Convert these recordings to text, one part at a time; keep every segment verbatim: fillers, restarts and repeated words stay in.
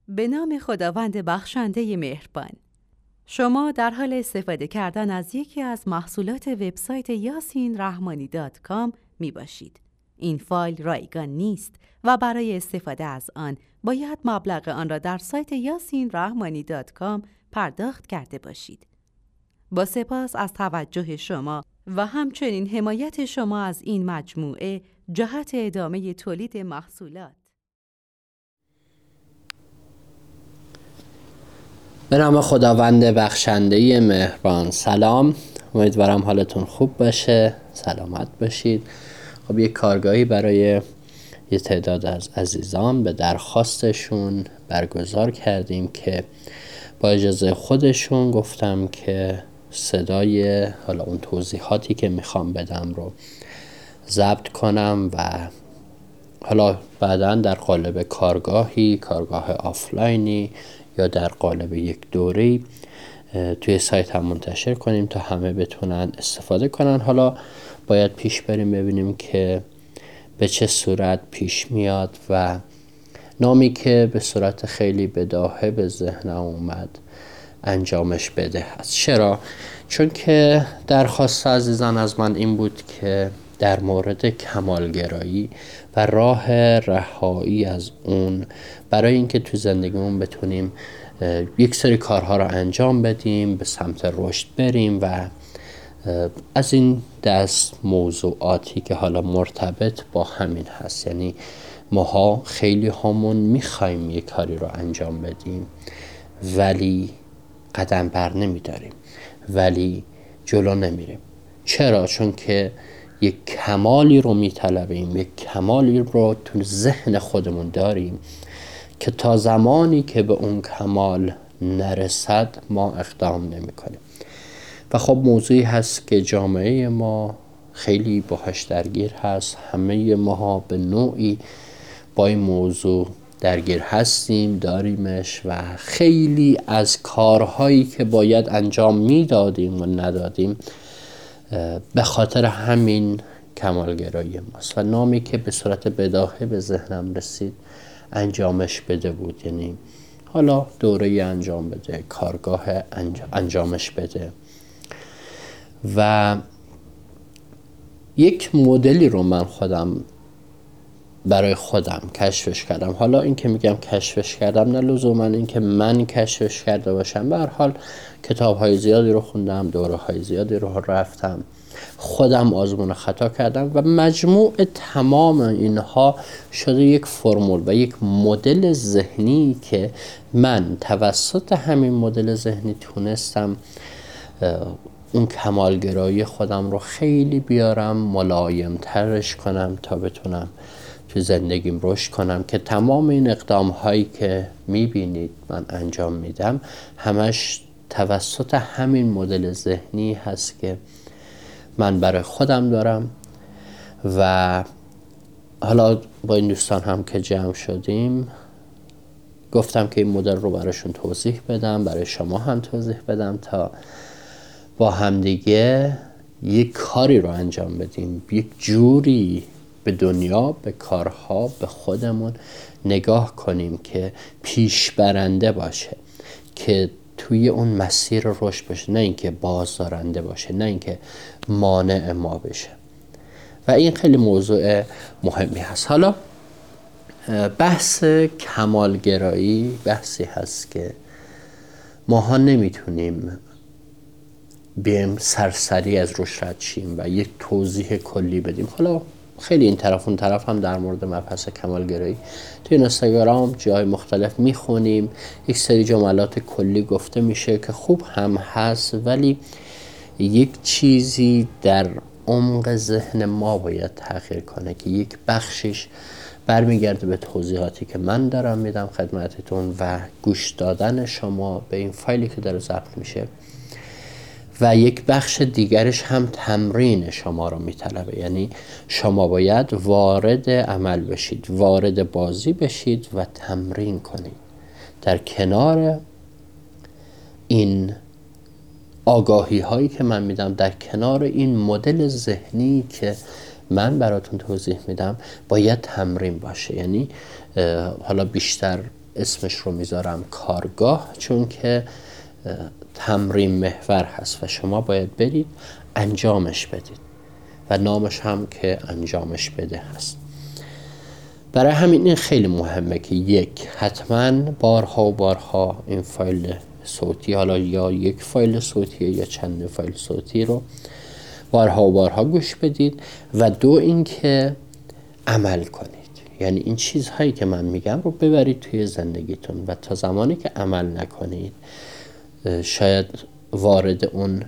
به نام خداوند بخشنده مهربان. شما در حال استفاده کردن از یکی از محصولات وبسایت یاسین رحمانی دات کام می باشید. این فایل رایگان نیست و برای استفاده از آن باید مبلغ آن را در سایت یاسین رحمانی دات کام پرداخت کرده باشید. با سپاس از توجه شما و همچنین حمایت شما از این مجموعه جهت ادامه تولید محصولات. به نام خداوند بخشنده مهربان. سلام، امیدوارم حالتون خوب باشه، سلامت باشید. خب یک کارگاهی برای یه تعداد از عزیزان به درخواستشون برگزار کردیم که با اجازه خودشون گفتم که صدای حالا اون توضیحاتی که میخوام بدم رو ضبط کنم و حالا بعداً در قالب کارگاهی، کارگاه آفلاینی یا در قالب یک دوره‌ای توی سایت هم منتشر کنیم تا همه بتونن استفاده کنن. حالا باید پیش بریم ببینیم که به چه صورت پیش میاد و نامی که به صورت خیلی بداهه به ذهنم اومد انجامش بده هست. چرا؟ چون که درخواست عزیزان از من این بود که در مورد کمالگرایی و راه رهایی از اون برای اینکه تو زندگیمون بتونیم یک سری کارها رو انجام بدیم، به سمت رشد بریم و از این دست موضوعاتی که حالا مرتبط با همین هست. یعنی ماها خیلی همون میخوایم یک کاری رو انجام بدیم ولی قدم بر نمیداریم، ولی جلو نمیریم. چرا؟ چون که یک کمالی رو میطلبیم، یک کمالی رو تو ذهن خودمون داریم که تا زمانی که به اون کمال نرسد ما اقدام نمی کنیم. و خب موضوعی هست که جامعه ما خیلی باهاش درگیر هست. همه ماها به نوعی با این موضوع درگیر هستیم، داریمش و خیلی از کارهایی که باید انجام میدادیم و ندادیم به خاطر همین کمالگرایی ماست. و نامی که به صورت بداهه به ذهنم رسید انجامش بده بود. یعنی حالا دوره انجام بده، کارگاه انجامش بده. و یک مدلی رو من خودم برای خودم کشفش کردم. حالا این که میگم کشفش کردم نه لزوما این که من کشفش کرده باشم. به هر حال کتاب های زیادی رو خوندم، دوره های زیادی رو رفتم، خودم آزمون خطا کردم و مجموع تمام اینها شده یک فرمول و یک مدل ذهنی که من توسط همین مدل ذهنی تونستم اون کمالگرایی خودم رو خیلی بیارم، ملایم ترش کنم تا بتونم تو زندگیم رشد کنم. که تمام این اقدام هایی که میبینید من انجام میدم همش توسط همین مدل ذهنی هست که من برای خودم دارم. و حالا با این دوستان هم که جمع شدیم گفتم که این مدل رو براشون توضیح بدم، برای شما هم توضیح بدم تا با همدیگه یک کاری رو انجام بدیم، یک جوری به دنیا، به کارها، به خودمون نگاه کنیم که پیش برنده باشه، که توی اون مسیر رشد باشه، نه اینکه بازدارنده باشه، نه اینکه مانع ما بشه. و این خیلی موضوع مهمی هست. حالا بحث کمالگرایی بحثی هست که ماها نمیتونیم بیم سرسری از روش رد شیم و یک توضیح کلی بدیم. حالا خیلی این طرف اون طرف هم در مورد مبحث کمالگرایی توی اینستاگرام جای مختلف میخونیم، یک سری جملات کلی گفته میشه که خوب هم هست، ولی یک چیزی در عمق ذهن ما باید تغییر کنه که یک بخشش برمیگرده به توضیحاتی که من دارم میدم خدمتتون و گوش دادن شما به این فایلی که داره ضبط میشه، و یک بخش دیگرش هم تمرین شما رو میطلبه. یعنی شما باید وارد عمل بشید، وارد بازی بشید و تمرین کنید. در کنار این آگاهی هایی که من میدم، در کنار این مدل ذهنی که من براتون توضیح میدم، باید تمرین باشه. یعنی حالا بیشتر اسمش رو میذارم کارگاه، چون که تمرین محور هست و شما باید برید انجامش بدید و نامش هم که انجامش بده هست. برای همین این خیلی مهمه که یک، حتما بارها و بارها این فایل صوتی، حالا یا یک فایل صوتی یا چند فایل صوتی رو بارها و بارها گوش بدید و دو اینکه عمل کنید. یعنی این چیزهایی که من میگم رو ببرید توی زندگیتون و تا زمانی که عمل نکنید شاید وارد اون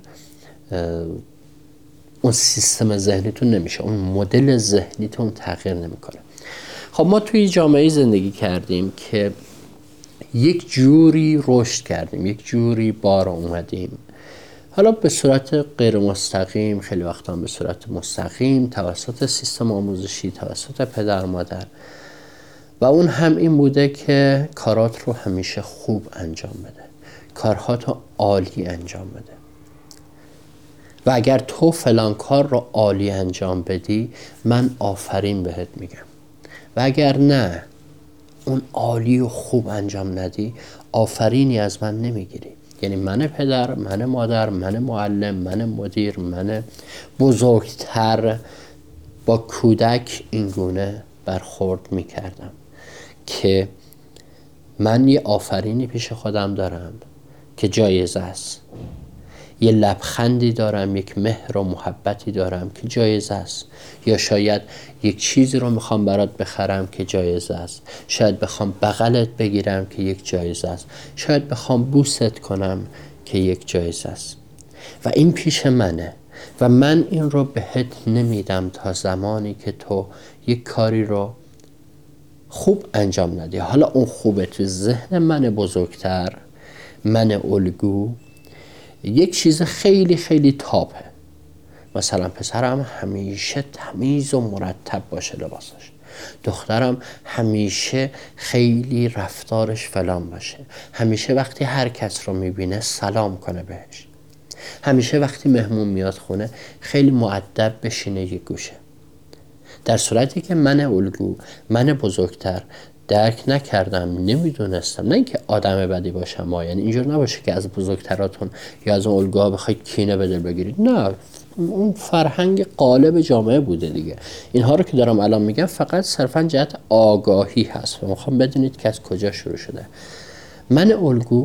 اون سیستم ذهنیتون نمیشه، اون مدل ذهنیتون تغییر نمیکنه. خب ما توی جامعه زندگی کردیم که یک جوری رشد کردیم، یک جوری بار اومدیم، حالا به صورت غیر مستقیم، خیلی وقتا به صورت مستقیم، توسط سیستم آموزشی، توسط پدر مادر، و اون هم این بوده که کارات رو همیشه خوب انجام بده، کارهات رو عالی انجام بده و اگر تو فلان کار رو عالی انجام بدی من آفرین بهت میگم و اگر نه اون عالی و خوب انجام ندی آفرینی از من نمیگیری. یعنی من پدر، من مادر، من معلم، من مدیر، من بزرگتر با کودک اینگونه برخورد میکردم که من یه آفرینی پیش خودم دارم که جایزه است، یه لبخندی دارم، یک مهر و محبتی دارم که جایزه است، یا شاید یک چیزی رو میخوام برات بخرم که جایزه است، شاید بخوام بغلت بگیرم که یک جایزه است، شاید بخوام بوست کنم که یک جایزه است و این پیش منه و من این رو بهت نمیدم تا زمانی که تو یک کاری رو خوب انجام ندی. حالا اون خوبه تو ذهن من بزرگتر، من الگو، یک چیز خیلی خیلی تاپه، مثلا پسرم همیشه تمیز و مرتب باشه لباسش، دخترم همیشه خیلی رفتارش فلان باشه، همیشه وقتی هر کس رو میبینه سلام کنه بهش، همیشه وقتی مهمون میاد خونه خیلی مؤدب بشینه یک گوشه. در صورتی که من الگو، من بزرگتر درک نکردم، نمیدونستم، نه اینکه آدم بدی باشم ما، یعنی اینجور نباشه که از بزرگتراتون یا از اون الگوها بخواید کینه به دل بگیرید، نه، اون فرهنگ غالب جامعه بوده دیگه. اینها رو که دارم الان میگم فقط صرفا جهت آگاهی هست و میخوام بدونید که از کجا شروع شده. من الگو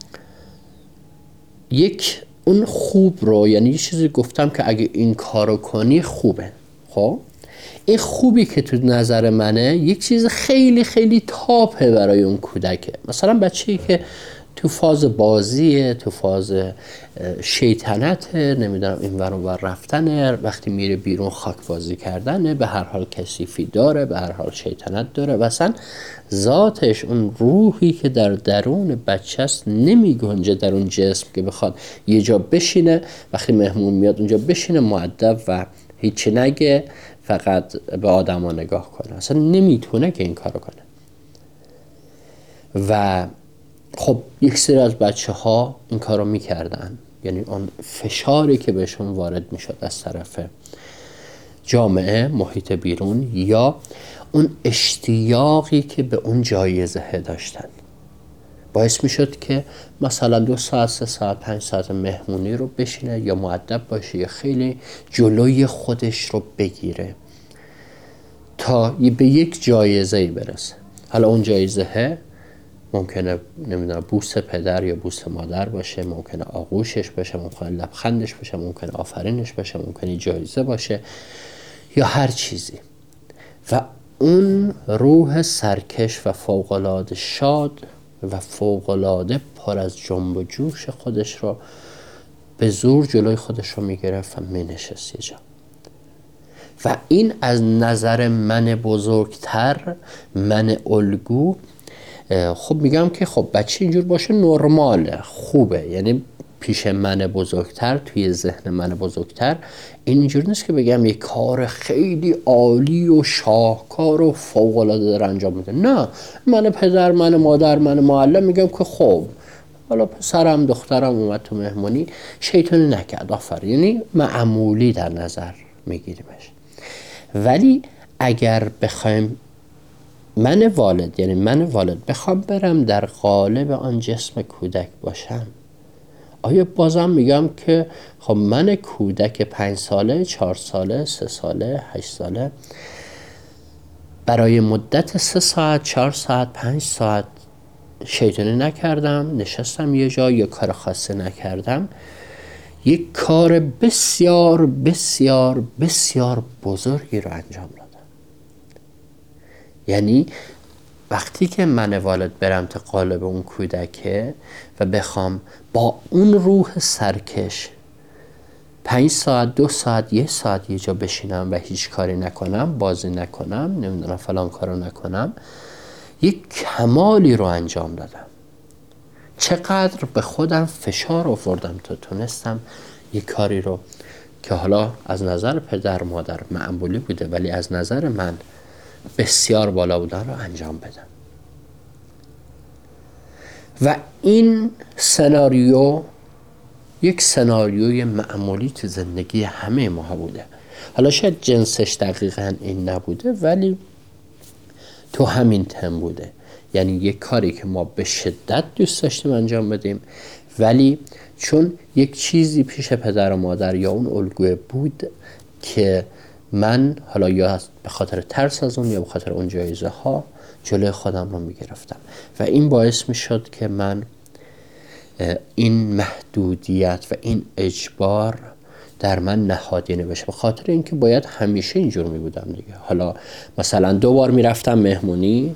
یک اون خوب رو، یعنی یه چیزی گفتم که اگه این کارو کنی خوبه، خب این خوبی که تو نظر منه یک چیز خیلی خیلی تاپه برای اون کودکه. مثلا بچه‌ای که تو فاز بازیه، تو فاز شیطنته، نمیدونم این ور اون ور رفتنه، وقتی میره بیرون خاک بازی کردنه، به هر حال کثیفی داره، به هر حال شیطنت داره و اصلا ذاتش اون روحی که در درون بچه است نمی گنجه در اون جسم که بخواد یه جا بشینه، وقتی مهمون میاد اونجا بشینه مؤدب و هیچی نگه، فقط به آدم ها نگاه کنه. اصلا نمیتونه که این کارو کنه. و خب یک سری از بچه ها این کارو میکردن، یعنی اون فشاری که بهشون وارد میشد از طرف جامعه، محیط بیرون، یا اون اشتیاقی که به اون جایزه داشتن باعث میشد که مثلا دو ساعت، سه ساعت، پنج ساعت مهمونی رو بشینه یا مؤدب باشه یا خیلی جلوی خودش رو بگیره تا به یک جایزه‌ای برسه. حالا اون جایزه ممکنه نمیدونم بوس پدر یا بوس مادر باشه، ممکنه آغوشش باشه، ممکنه لبخندش باشه، ممکنه آفرینش باشه، ممکنه جایزه باشه یا هر چیزی. و اون روح سرکش و فوق‌العاده شاد و فوق‌العاده پر از جنب و جوش خودش رو به زور جلوی خودش رو میگرفت و مینشست یه جا. و این از نظر من بزرگتر، من الگو، خب میگم که خب بچه اینجور باشه نرماله، خوبه، یعنی پیش من بزرگتر، توی ذهن من بزرگتر اینجور نیست که بگم یک کار خیلی عالی و شاهکار و فوق‌العاده داره انجام میده. نه، من پدر، من مادر، من معلم میگم که خب حالا پسرم دخترم اومد تو مهمونی شیطانی نکرد، آفرین، یعنی معمولی در نظر میگیریمش. ولی اگر بخوایم من والد، یعنی من والد بخوام برم در قالب آن جسم کودک باشم، آیا بازم میگم که خب من کودک پنج ساله، چهار ساله، سه ساله، هشت ساله برای مدت سه ساعت، چهار ساعت، پنج ساعت شیطانی نکردم، نشستم یه جا، یه کار خاصی نکردم، یک کار بسیار بسیار بسیار بزرگی رو انجام دادم. یعنی وقتی که من والد برم تا قالب اون کودکه و بخوام با اون روح سرکش پنج ساعت، دو ساعت، یک ساعت یه جا بشینم و هیچ کاری نکنم، بازی نکنم، نمیدونم فلان کارو نکنم، یک کمالی رو انجام دادم. چقدر به خودم فشار آوردم تا تونستم یک کاری رو که حالا از نظر پدر مادر معمولی بوده ولی از نظر من بسیار بالا بودن رو انجام بدم. و این سناریو یک سناریوی معمولی تو زندگی همه ما بوده. حالا شاید جنسش دقیقاً این نبوده ولی تو همین تم بوده. یعنی یک کاری که ما به شدت دوست داشتیم انجام بدیم ولی چون یک چیزی پیش پدر و مادر یا اون الگوی بود که من حالا یا به خاطر ترس از اون یا به خاطر اون جایزه ها جلوی خودم رو میگرفتم و این باعث میشد که من این محدودیت و این اجبار در من نهادینه بشه، به خاطر اینکه باید همیشه اینجور می بودم دیگه. حالا مثلا دو بار میرفتم مهمونی،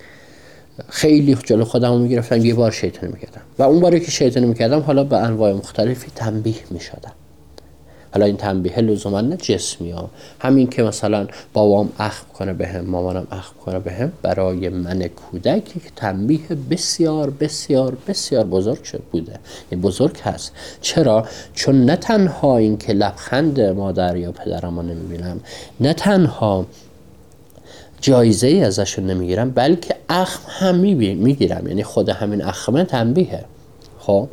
خیلی جلو خودم رو میگرفتم، یه بار شیطانی میکردم و اون باری که شیطانی میکردم حالا به انواع مختلفی تنبیه میشدم. حالا این تنبیه لزوما نه جسمی ها، همین که مثلا بابام اخم کنه بهم، مامانم اخم کنه بهم، برای من کودکی که تنبیه بسیار بسیار بسیار بزرگ شد بوده، این بزرگ هست. چرا؟ چون نه تنها این که لبخند مادر یا پدرم رو نمیبینم، نه تنها جایزه ای ازشون نمیگیرم بلکه اخم هم میگیرم، یعنی خود همین اخمه تنبیهه. خب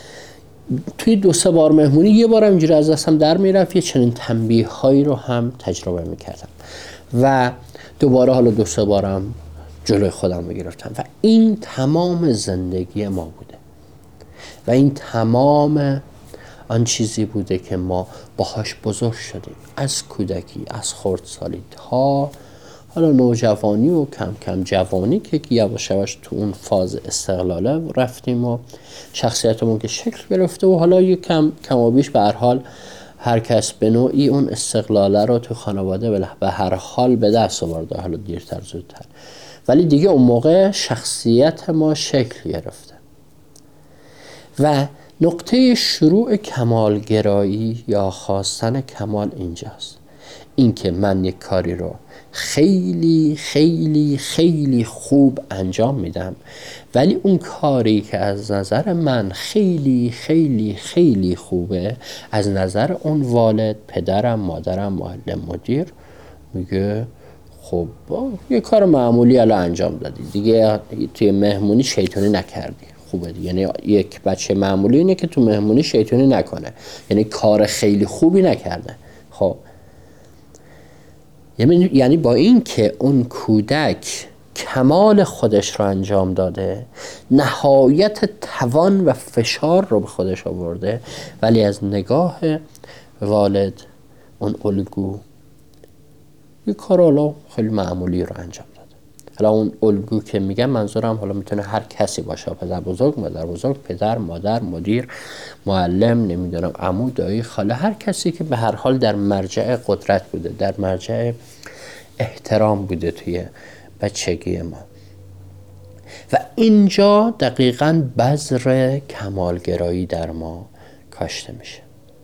توی دو سه بار مهمونی یه بارم اینجوری از دستم در میرفت، یه چنین تنبیه هایی رو هم تجربه میکردم و دوباره حالا دو سه بارم جلوی خودم میگرفتم و این تمام زندگی ما بوده و این تمام آن چیزی بوده که ما باهاش بزرگ شدیم، از کودکی، از خردسالی تا حالا نوجوانی و کم کم جوانی که یواش یواش تو اون فاز استقلاله رفتیم و شخصیتمون که شکل گرفته و حالا یک کم کم و بیش به هر حال هر کس به نوعی اون استقلاله رو تو خانواده به هر حال به دست آورده، حالا دیرتر زودتر، ولی دیگه اون موقع شخصیت ما شکل گرفته. و نقطه شروع کمالگرایی یا خواستن کمال اینجاست، اینکه من یک کاری رو خیلی خیلی خیلی خوب انجام میدم ولی اون کاری که از نظر من خیلی خیلی خیلی خوبه از نظر اون والد، پدرم، مادرم، معلم، مدیر میگه خب یه کار معمولی الان انجام دادی دیگه، توی مهمونی شیطانی نکردی، خوبه دیگه. یعنی یک بچه معمولی اینه که تو مهمونی شیطانی نکنه، یعنی کار خیلی خوبی نکرده. خب یعنی با این که اون کودک کمال خودش رو انجام داده، نهایت توان و فشار رو به خودش آورده، ولی از نگاه والد اون الگو یک کار حالا خیلی معمولی رو انجام داده. حالا اون الگو که میگم منظورم حالا میتونه هر کسی باشه، پدر بزرگ، مادر بزرگ، پدر، مادر، مدیر، معلم، نمیدونم عمو، دایی، خاله، هر کسی که به هر حال در مرجع قدرت بوده، در مرجع احترام بوده توی بچگی ما. و اینجا دقیقاً بذر کمالگرایی در ما کاشته میشه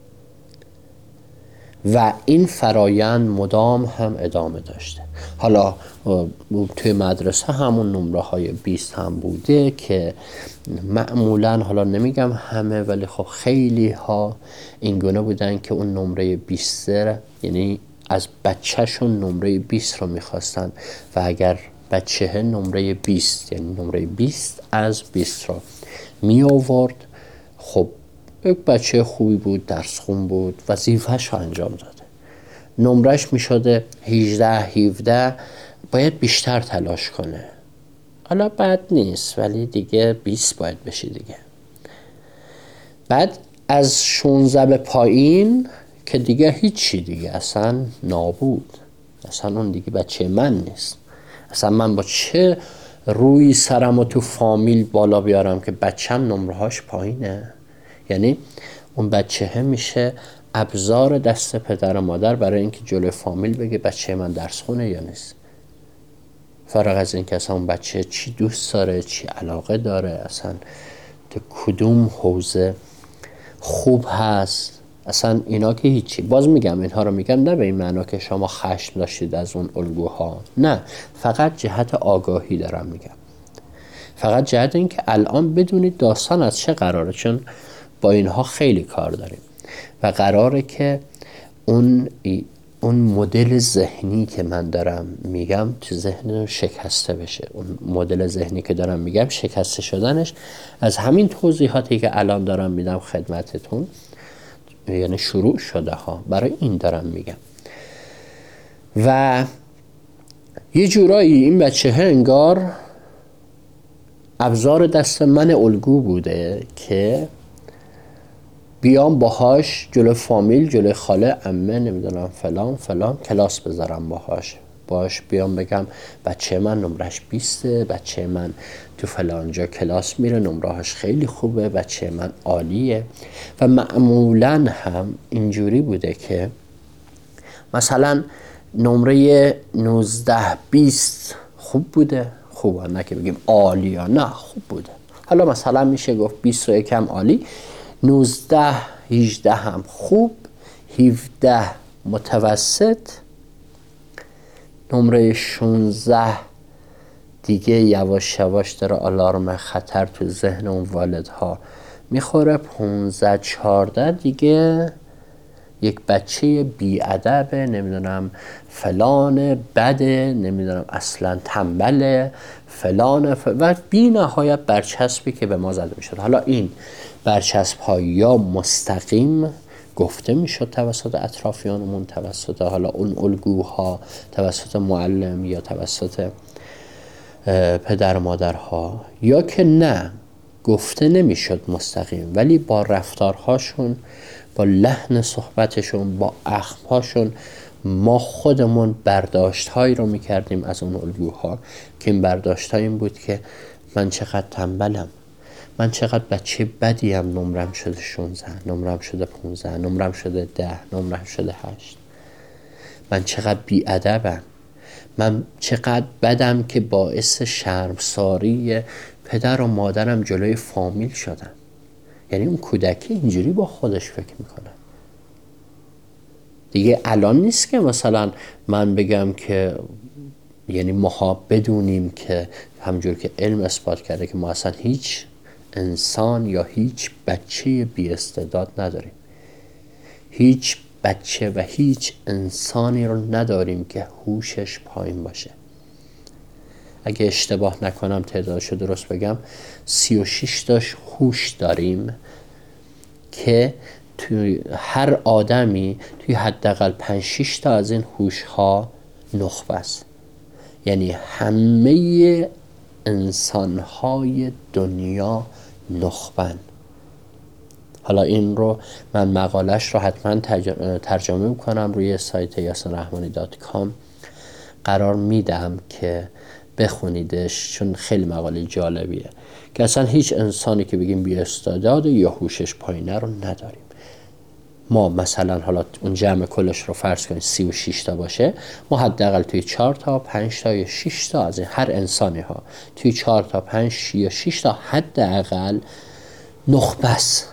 و این فرایند مدام هم ادامه داشته. حالا توی مدرسه همون نمره های بیست هم بوده که معمولاً، حالا نمیگم همه ولی خب خیلی ها این گونه بودن که اون نمره بیست یعنی از بچهشون نمره بیست رو میخواستن و اگر بچه نمره بیست یعنی نمره بیست از بیست رو می آورد، خب یک بچه خوبی بود، درس خون بود، وظیفه‌ش رو انجام داده، نمرش می شده هجده هفده باید بیشتر تلاش کنه. حالا بد نیست ولی دیگه بیست باید بشی دیگه. بعد از شانزده به پایین که دیگه هیچی دیگه، اصلا نابود، اصلا اون دیگه بچه من نیست. اصلا من با چه روی سرمو تو فامیل بالا بیارم که بچم نمرهاش پایینه؟ یعنی اون بچه میشه ابزار دست پدر و مادر برای اینکه جلوی فامیل بگه بچه من درس خونه یا نیست. فرق از این که اصلا اون بچه چی دوست داره، چی علاقه داره، اصلا تو کدوم حوزه خوب هست، اصلا اینا که هیچی. باز میگم اینها رو میگم نه به این معنا که شما خشم داشتید از اون الگوها، نه، فقط جهت آگاهی دارم میگم، فقط جهت این که الان بدونید داستان از چه قراره، چون با اینها خیلی کار داریم و قراره که اون اون مدل ذهنی که من دارم میگم تو ذهن شکسته بشه. اون مدل ذهنی که دارم میگم شکسته شدنش از همین توضیحاتی که الان دارم میدم خدمتتون، یعنی شروع شده ها، برای این دارم میگم. و یه جورایی این بچه ها انگار ابزار دست من الگو بوده که بیام باهاش جلو فامیل، جلو خاله، عمه، نمیدونم فلان فلان کلاس بذارم، باهاش باهاش بیام بگم بچه من نمرش بیسته، بچه من تو فلان جا کلاس میره نمرهاش خیلی خوبه، بچه من عالیه. و معمولا هم اینجوری بوده که مثلا نمره نوزده بیست خوب بوده، خوبه، نه که بگیم عالی، نه خوب بوده. حالا مثلا میشه گفت بیست و یکم عالی، نوزده هجده هم خوب، هفده متوسط، نمره شانزده دیگه یواش یواش داره آلارم خطر تو ذهن اون والدها میخوره، پانزده چهارده دیگه یک بچه بی‌ادبه، نمیدونم فلان بده، نمیدونم اصلا تنبله فلان ف... و بی نهایت برچسبی که به ما زده میشد. حالا این برچسب ها یا مستقیم گفته میشد توسط اطرافیانمون، توسط حالا اون الگوها، توسط معلم یا توسط پدر و مادرها، یا که نه گفته نمیشد مستقیم ولی با رفتارهاشون، با لحن صحبتشون، با اخمهاشون ما خودمون برداشت هایی رو میکردیم از اون الگوها که این برداشت های این بود که من چقدر تنبلم، من چقدر بچه بدیم، نمرم شده شانزده، نمرم شده پانزده، نمرم شده ده، نمرم شده هشت، من چقدر بی‌ادبم، من چقدر بدم که باعث شرمساری پدر و مادرم جلوی فامیل شدم. یعنی اون کودکی اینجوری با خودش فکر میکنه دیگه. الان نیست که مثلا من بگم که، یعنی ما بدونیم که همجور که علم اثبات کرده که ما اصلا هیچ انسان یا هیچ بچه بی استعداد نداریم، هیچ بچه و هیچ انسانی رو نداریم که هوشش پایین باشه. اگه اشتباه نکنم تعدادشو درست بگم، سی و شش تاش هوش داریم که توی هر آدمی توی حداقل پنج شش تا از این هوش ها نخبه است. یعنی همه انسان های دنیا نخبن. حالا این رو من مقالش رو حتما ترجمه میکنم روی سایت یاسین رحمانی دات کام قرار میدم که بخونیدش، چون خیلی مقاله جالبیه که اصلا هیچ انسانی که بگیم بی استعداد یا هوشش پایینه رو نداریم. ما مثلا حالا اون جمع کلش رو فرض کنید سی و شش تا باشه، ما حداقل توی چهار تا پنج تا یا شش تا از این هر انسانی ها توی چهار تا پنج یا شش تا حداقل نخبه است.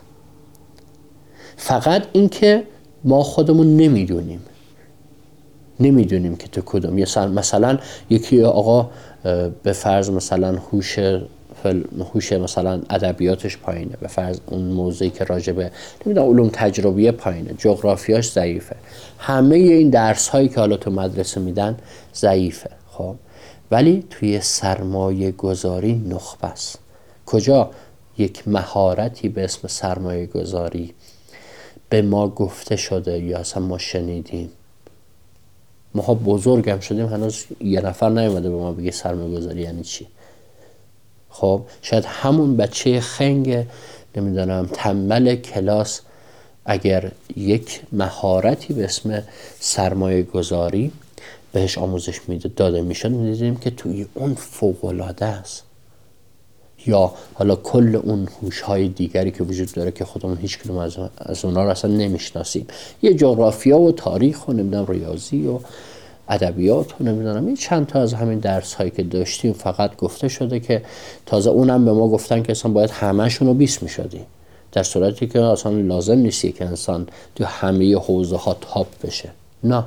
فقط این که ما خودمون نمیدونیم نمیدونیم که تو کدوم. مثلا یکی آقا به فرض مثلا هوش هوش مثلا ادبیاتش پایینه، به فرض اون موضوعی که راجبه نمیدونم علوم تجربیه پایینه، جغرافیاش ضعیفه، همه این درس هایی که حالا تو مدرسه میدن ضعیفه، خب ولی توی سرمایه گذاری نخبه است. کجا؟ یک مهارتی به اسم سرمایه گذاری به ما گفته شده یا اصلا ما شنیدیم ماها بزرگم شدیم هنوز یه نفر نیومده به ما بگه سرمایه گذاری یعنی چی. خب شاید همون بچه خنگ نمیدونم تنبل کلاس اگر یک مهارتی به اسم سرمایه گذاری بهش آموزش میده داده میشد میدیدیم که توی اون فوق‌العاده است. یا حالا کل اون هوش‌های دیگری که وجود داره که خودمون هیچ کدوم از از اونها رو اصلا نمیشناسیم، یه جغرافیا و تاریخ و نمیدونم ریاضی و ادبیات و نمیدونم این چند تا از همین درس هایی که داشتیم فقط گفته شده که تازه اونم به ما گفتن که اصلا باید همه‌شون رو بیست میشدیم، در صورتی که اصلا لازم نیست که انسان تو همه حوزه ها تاپ بشه. نه.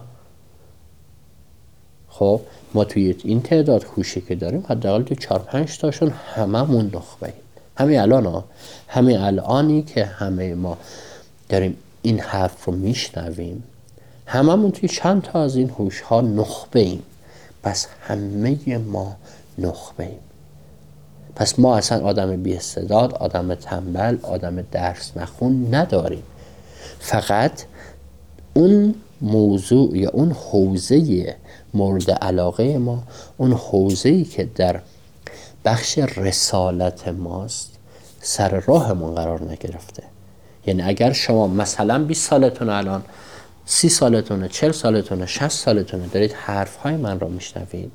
خب ما توی این تعداد هوشی که داریم حداقل تو چهار پنج تاشون هممون نخبه ایم. همین الان ها همین الانی که همه ما داریم این حرف رو میشنویم هممون توی چند تا از این هوش ها نخبه ایم. پس همه ما نخبه ایم. پس ما اصلا آدم بی استعداد، آدم تنبل، آدم درس نخون نداریم. فقط اون موضوع یا اون حوزه مورد علاقه ما، اون حوزه‌ای که در بخش رسالت ماست سر راهمون قرار نگرفته. یعنی اگر شما مثلا بیست سالتون الان، سی سالتونه، چهل سالتونه، شصت سالتونه دارید حرفهای من را میشنوید،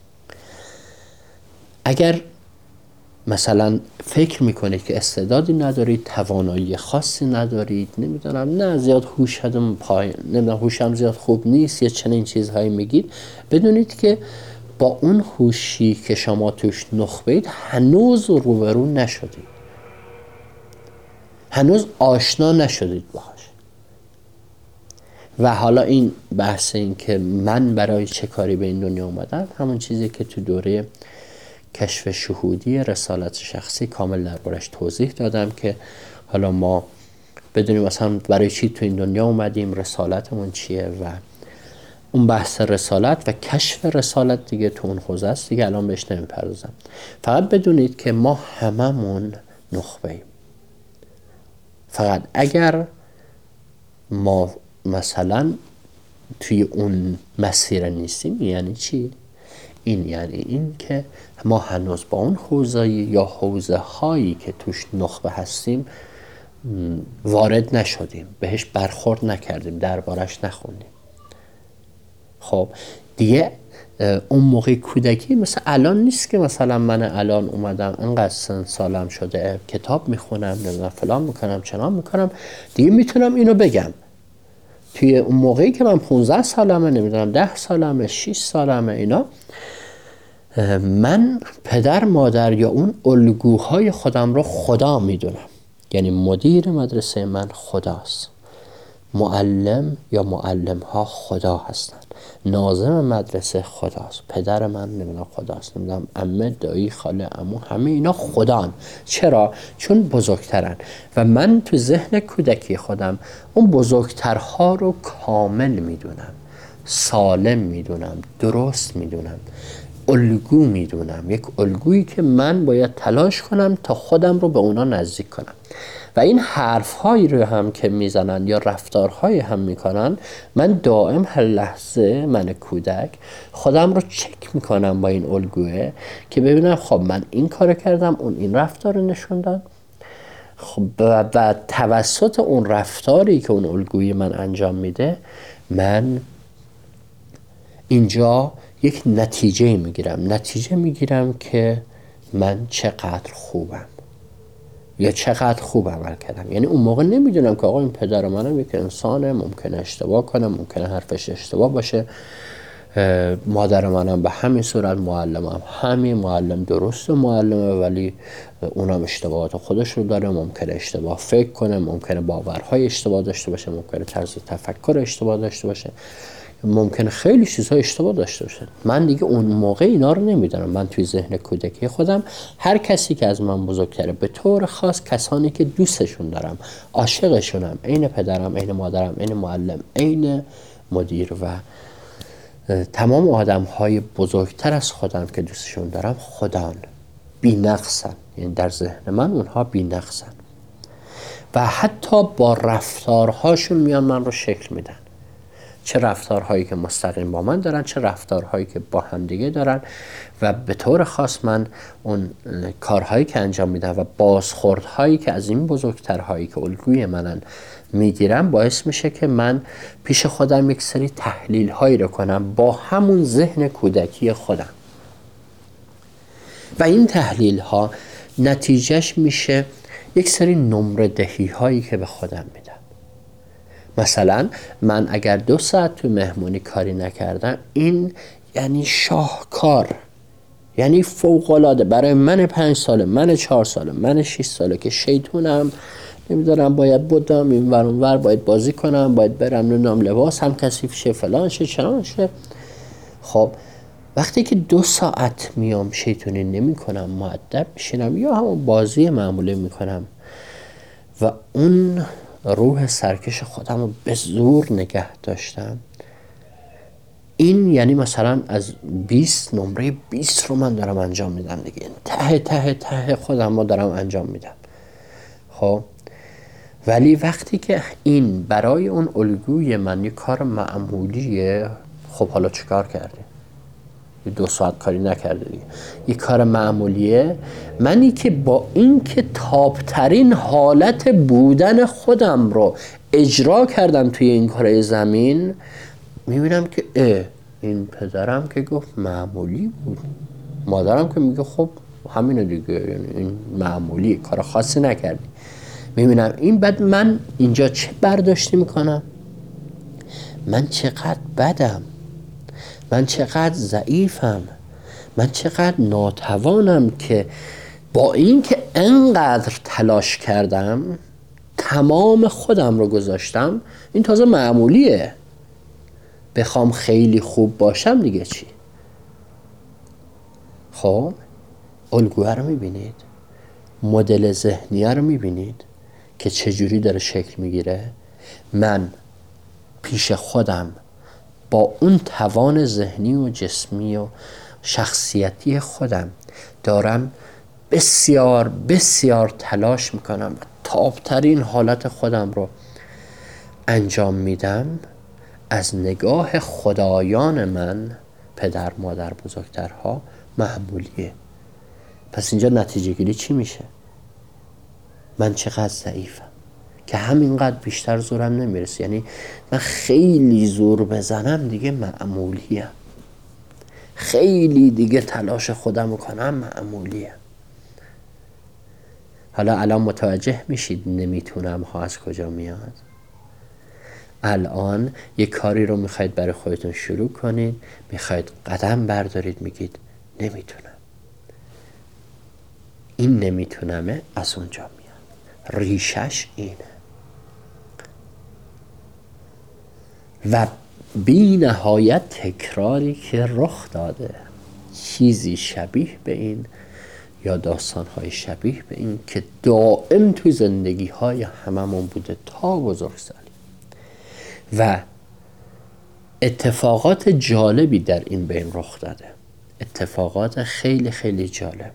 اگر مثلا فکر میکنید که استعدادی ندارید، توانایی خاصی ندارید، نمیدونم نه زیاد هوشم پای نمیدونم هوشم زیاد خوب نیست یا چنین چیزهایی میگید، بدونید که با اون هوشی که شما توش نخبه اید هنوز روبرو نشدید، هنوز آشنا نشدید باهاش. و حالا این بحث این که من برای چه کاری به این دنیا اومدم، همون چیزی که تو دوره کشف شهودی رسالت شخصی کامل دربارش توضیح دادم که حالا ما بدونیم مثلا برای چی تو این دنیا اومدیم، رسالتمون چیه و اون بحث رسالت و کشف رسالت دیگه تو اون حوزه است دیگه، الان بهش نمیپردازم. فقط بدونید که ما هممون نخبه ایم. فقط اگر ما مثلا توی اون مسیر نیستیم یعنی چی؟ این یعنی این که ما هنوز با اون حوزه یا حوزه هایی که توش نخبه هستیم وارد نشدیم، بهش برخورد نکردیم، دربارش نخوندیم. خب دیگه اون موقع کودکی مثل الان نیست که مثلا من الان اومدم انقدر سن سالم شده کتاب میخونم نمیدونم فلان میکنم چنان میکنم دیگه میتونم اینو بگم. توی اون موقعی که من پونزده سالمه نمیدونم ده سالمه شش سالمه اینا، من پدر مادر یا اون الگوهای خودم رو خدا میدونم. یعنی مدیر مدرسه من خداست، معلم یا معلم ها خدا هستن، ناظم مدرسه خداست، پدر من نمیدونم خداست، نمیدونم عمه دایی خاله عمو همه اینا خدان. چرا؟ چون بزرگترن و من تو ذهن کودکی خودم اون بزرگترها رو کامل میدونم، سالم میدونم، درست میدونم، الگو میدونم، یک الگویی که من باید تلاش کنم تا خودم رو به اونا نزدیک کنم. و این حرف‌هایی رو هم که میزنن یا رفتارهایی هم میکنن، من دائم هر لحظه من کودک خودم رو چک میکنم با این الگوه که ببینم خب من این کار کردم، اون این رفتار رو نشون داد، خب و توسط اون رفتاری که اون الگوی من انجام میده من اینجا یک نتیجه میگیرم نتیجه میگیرم که من چقدر خوبم یا چقدر خوب عمل کردم. یعنی اون موقع نمیدونم که آقا این پدر منم یک انسانه، ممکنه اشتباه کنه، ممکنه حرفش اشتباه باشه، مادر منم به همین صورت، معلمم همین، معلم درست معلمه ولی اونم اشتباهات خودش رو داره، ممکنه اشتباه فکر کنه، ممکنه باورهای اشتباه داشته باشه، ممکنه طرز تفکر اشتباه داشته باشه، ممکنه خیلی چیزها اشتباه داشته باشه. من دیگه اون موقع اینا رو نمیدونم. من توی ذهن کودکی خودم هر کسی که از من بزرگتره، به طور خاص کسانی که دوستشون دارم، عاشقشونم، عین پدرم، عین مادرم، عین معلم، عین مدیر و تمام آدم‌های بزرگتر از خودم که دوستشون دارم خدان، بی‌نقصن. یعنی در ذهن من اونها بی‌نقصن و حتی با رفتارهاشون میان من رو شکل میدن. چه رفتارهایی که مستقیم با من دارن، چه رفتارهایی که با همدیگه دارن و به طور خاص من اون کارهایی که انجام میدم و بازخوردهایی که از این بزرگترهایی که الگوی منن میگیرم باعث میشه که من پیش خودم یک سری تحلیل هایی رو کنم با همون ذهن کودکی خودم و این تحلیل ها نتیجهش میشه یک سری نمره دهی هایی که به خودم میدم. مثلا من اگر دو ساعت تو مهمونی کاری نکردم، این یعنی شاهکار، یعنی فوق‌العاده برای من پنج ساله، من چهار ساله، من شش ساله که شیطونم، نمیدونم باید بودم این ور اون ور، باید بازی کنم، باید برم نمیدونم لباس هم کثیف شه، فلان شه، چنان شه. خب وقتی که دو ساعت میام شیطونی نمی کنم، مؤدب میشینم یا همون بازی معمولی میکنم و اون روح سرکش خودم رو به زور نگه داشتم، این یعنی مثلا از بیست نمره بیست رو من دارم انجام میدم دیگه، ته ته ته خودم رو دارم انجام میدم. خب ولی وقتی که این برای اون الگوی من یک کار معمولیه، خب حالا چیکار کردی؟ دو ساعت کاری نکرده دیگه، یک کار معمولیه، منی که با این که تابترین حالت بودن خودم رو اجرا کردم توی این کره زمین، میبینم که اه این پدرم که گفت معمولی بود، مادرم که میگه خب همینه دیگه، یعنی این معمولی، کار خاصی نکردی. میبینم این بعد من اینجا چه برداشتی میکنم؟ من چقدر بدم، من چقدر ضعیفم، من چقدر ناتوانم که با این که انقدر تلاش کردم، تمام خودم رو گذاشتم، این تازه معمولیه. بخوام خیلی خوب باشم دیگه چی؟ خب الگوه رو میبینید، مدل ذهنیه رو میبینید که چجوری داره شکل میگیره. من پیش خودم با اون توان ذهنی و جسمی و شخصیتی خودم دارم بسیار بسیار تلاش میکنم، تابترین حالت خودم رو انجام میدم. از نگاه خدایان من، پدر مادر بزرگترها، معمولیه. پس اینجا نتیجه گیری چی میشه؟ من چقدر ضعیفم که همینقدر بیشتر زورم نمیرسه، یعنی من خیلی زور بزنم دیگه معمولیم، خیلی دیگه تلاش خودم کنم معمولیم. حالا الان متوجه میشید نمیتونم ها از کجا میاد؟ الان یک کاری رو میخواید برای خودتون شروع کنید، میخواید قدم بردارید، میگید نمیتونم. این نمیتونمه از اونجا میاد، ریشش اینه. و بی نهایت تکراری که رخ داده، چیزی شبیه به این یا داستان‌های شبیه به این که دائم توی زندگی‌های هممون بوده تا بزرگسالی و اتفاقات جالبی در این بین رخ داده، اتفاقات خیلی خیلی جالب.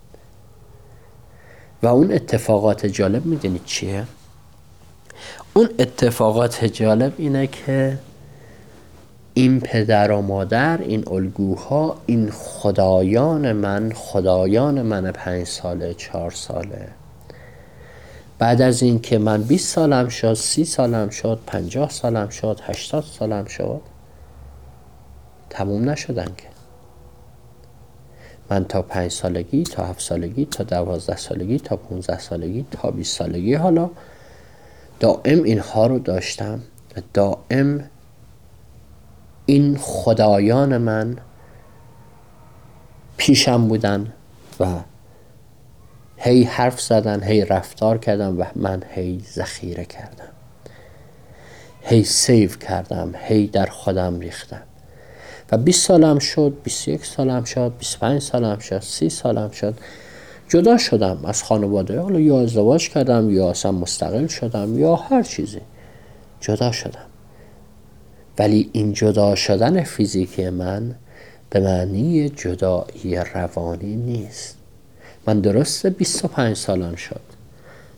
و اون اتفاقات جالب میدونید چیه؟ اون اتفاقات جالب اینه که این پدر و مادر، این الگوها، این خدایان من، خدایان من پنج ساله، چهار ساله، بعد از این که من بیست سالم شد، سی سالم شد، پنجاه سالم شد، هشتاد سالم شد، تموم نشدن که. من تا پنج سالگی، تا هفت سالگی، تا دوازده سالگی، تا پونزده سالگی، تا بیست سالگی حالا دائم اینها رو داشتم و دائم این خدایان من پیشم بودن و هی حرف زدن، هی رفتار کردم و من هی ذخیره کردم، هی سیو کردم، هی در خودم ریختم. و بیست سالم شد، بیست و یک سالم شد، بیست و پنج سالم شد، سی سالم شد، جدا شدم از خانواده، حالا یا ازدواج کردم یا اصلا مستقل شدم یا هر چیزی، جدا شدم. ولی این جدا شدن فیزیکی من به معنی جدایی روانی نیست. من درسته بیست و پنج سالم شد،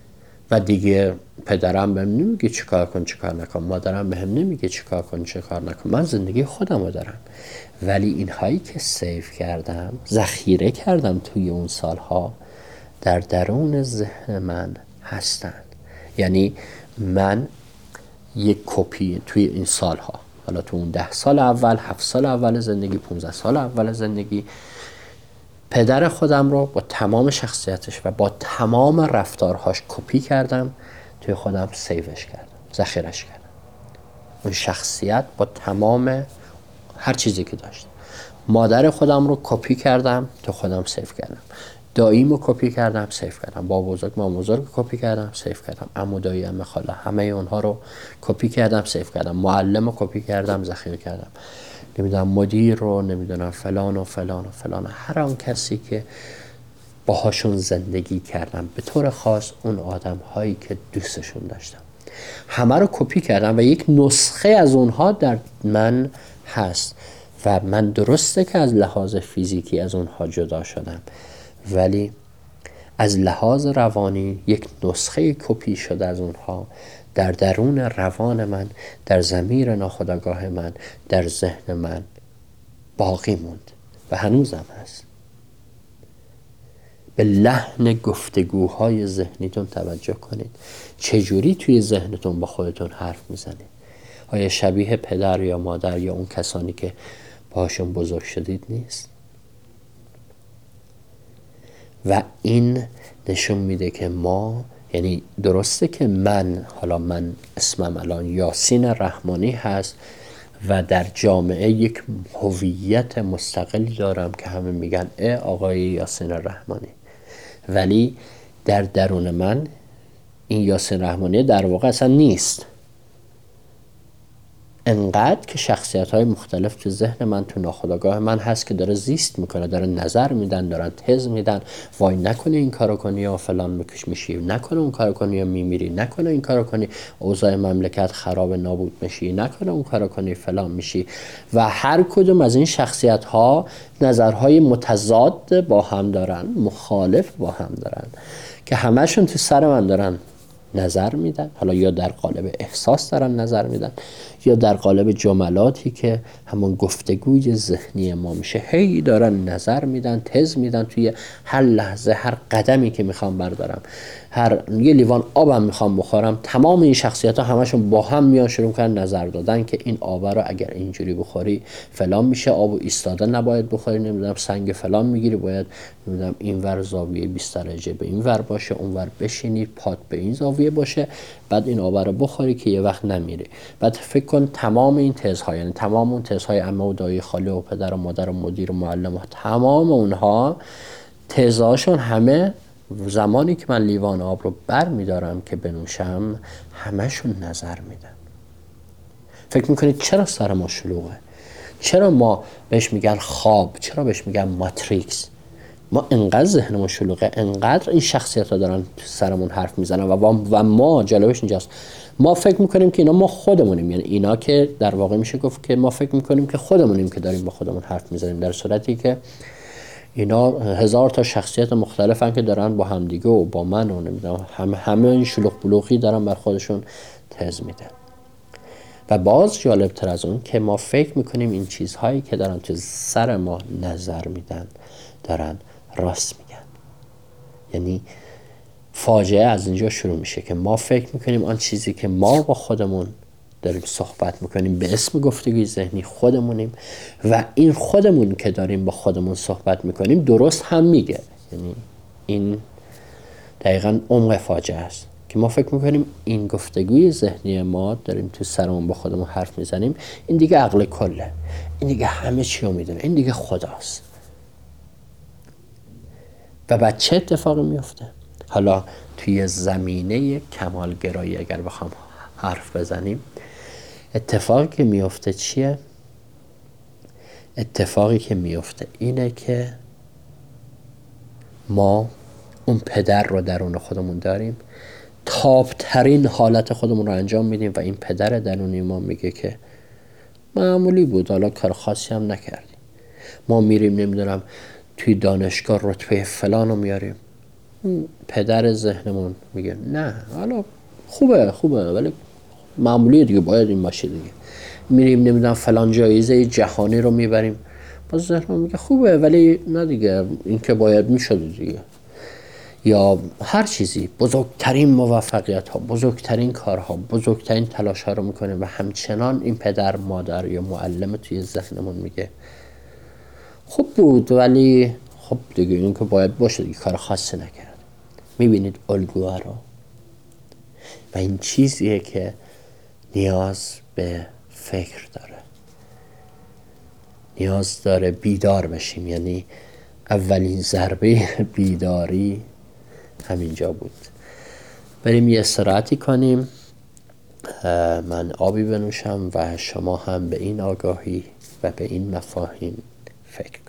و دیگه پدرم بهم نمیگه چی کار کن چی کار نکن، مادرم بهم نمیگه چی کار کن چی کار نکن، من زندگی خودم رو دارم. ولی اینهایی که سیف کردم، ذخیره کردم توی اون سالها، در درون ذهن من هستند. یعنی من یک کپی توی این سالها، حالا تو اون ده سال اول، هفت سال اول زندگی، پونزده سال اول زندگی، پدر خودم رو با تمام شخصیتش و با تمام رفتارهاش کپی کردم، توی خودم سیوش کردم، ذخیرش کردم. اون شخصیت با تمام هر چیزی که داشت. مادر خودم رو کپی کردم، تو خودم سیف کردم. داییمو کپی کردم، سیف کردم. بابا بزرگ، مامان بزرگ کپی کردم، سیف کردم. عمو، دایی، عمه، خاله، همه اونها رو کپی کردم، سیف کردم. معلم رو کپی کردم، ذخیره کردم. نمیدونم مدیر رو، نمیدونم فلان و فلان و فلان، هر آن کسی که باهاشون زندگی کردم، به طور خاص اون آدم هایی که دوستشون داشتم، همه رو کپی کردم و یک نسخه از اونها در من هست. و من درسته که از لحاظ فیزیکی از اونها جدا شدم، ولی از لحاظ روانی یک نسخه کپی شده از اونها در درون روان من، در ضمیر ناخودآگاه من، در ذهن من باقی موند و هنوزم هست. به لحن گفتگوهای ذهنیتون توجه کنید. چجوری توی ذهنتون با خودتون حرف میزنید؟ آیا شبیه پدر یا مادر یا اون کسانی که باهاشون بزرگ شدید نیست؟ و این نشون میده که ما، یعنی درسته که من، حالا من اسمم الان یاسین رحمانی هست و در جامعه یک هویت مستقلی دارم که همه میگن ای آقای یاسین رحمانی، ولی در درون من این یاسین رحمانی در واقع اصلا نیست. انقدر که شخصیت‌های مختلف تو ذهن من، تو ناخودآگاه من هست که داره زیست میکنه، داره نظر میدن، دارن تز میدن، وای نکنه این کارو کنی یا فلان بکش میشی، نکنه اون کارو کنی یا میمیری، نکنه این کارو کنی اوضاع مملکت خراب نابود میشی، نکنه اون کارو کنی فلان میشی. و هر کدوم از این شخصیت‌ها نظرهای متضاد با هم دارن، مخالف با هم دارن، که همشون تو سر من دارن نظر میدن. حالا یا در قالب احساس دارن نظر میدن، یا در قالب جملاتی که همون گفتگوی ذهنی ما میشه، هی دارن نظر میدن، تز میدن توی هر لحظه، هر قدمی که میخوام بردارم، هر یه لیوان آبم میخوام بخورم، تمام این شخصیت ها همشون با هم میان شروع کردن نظر دادن که این آب رو اگر اینجوری بخوری فلان میشه، آبو ایستاده نباید بخوری، نمیدونم سنگ فلان میگیری، باید نمیدونم اینور زاویه بیست درجه به این ور باشه، اونور بشینی پات به این زاویه باشه، بعد این آب رو بخوری که یه وقت نمیری. بعد فکر کن تمام این تزها، یعنی تمام اون تزهای عمه و دایی، خاله و پدر و مادر و مدیر و معلم و تمام اونها تزهاشون همه زمانی که من لیوان آب رو بر میدارم که بنوشم، همشون نظر میدن. فکر میکنید چرا سر ما شلوغه؟ چرا ما بهش میگن خواب؟ چرا بهش میگن ماتریکس؟ ما انقدر ذهنمون شلوغه، انقدر این شخصیت ها دارن سرمون حرف میزنن و, و ما جلوش اینجاست. ما فکر میکنیم که اینا ما خودمونیم، یعنی اینا که در واقع میشه گفت که ما فکر میکنیم که خودمونیم که داریم با خودمون حرف میزنیم، در صورتی که اینا هزار تا شخصیت مختلفن که دارن با همدیگه و با من و نمیدونم همه همه این شلوغ بلوغی دارن بر خودشون تز میدن. و باز جالب تر از اون که ما فکر میکنیم این چیزهایی که دارن تو سر ما نظر میدن دارن راست میگن. یعنی فاجعه از اینجا شروع میشه که ما فکر میکنیم آن چیزی که ما با خودمون داریم صحبت میکنیم به اسم گفتگوی ذهنی خودمونیم، و این خودمون که داریم با خودمون صحبت میکنیم درست هم میگه. یعنی این دقیقاً عمق فاجعه است که ما فکر میکنیم این گفتگوی ذهنی ما داریم تو سرمون با خودمون حرف میزنیم، این دیگه عقل کله، این دیگه همه چی رو میدونه، این دیگه خداست. و بعد چه اتفاقی میفته؟ حالا توی زمینه کمالگرایی اگر بخوام حرف بزنیم، اتفاقی که میفته چیه؟ اتفاقی که میفته اینه که ما اون پدر رو درون خودمون داریم، تابترین حالت خودمون رو انجام میدیم و این پدر درونی ما میگه که معمولی بود، حالا کار خاصی هم نکردیم. ما میریم نمیدونم توی دانشگاه رتبه فلان رو میاریم، پدر ذهنمون میگه نه حالا خوبه خوبه ولی معمولیه دیگه، باید این باشه دیگه. میریم نمیدونم فلان جایزه جهانی رو میبریم، باز ذهنمون میگه خوبه ولی نه دیگه، این که باید میشد دیگه. یا هر چیزی، بزرگترین موفقیت ها، بزرگترین کارها، بزرگترین تلاش ها رو میکنیم و همچنان این پدر مادر یا معلم توی ذهنمون میگه خوب بود ولی خب دیگه این که باید باشه دیگه، کار خاصی نکرد. میبینید الگوها رو؟ و این چیزیه که نیاز به فکر داره، نیاز داره بیدار بشیم. یعنی اولین ضربه بیداری همینجا بود. بریم یه استراحتی کنیم، من آبی بنوشم و شما هم به این آگاهی و به این مفاهیم فکر کنید.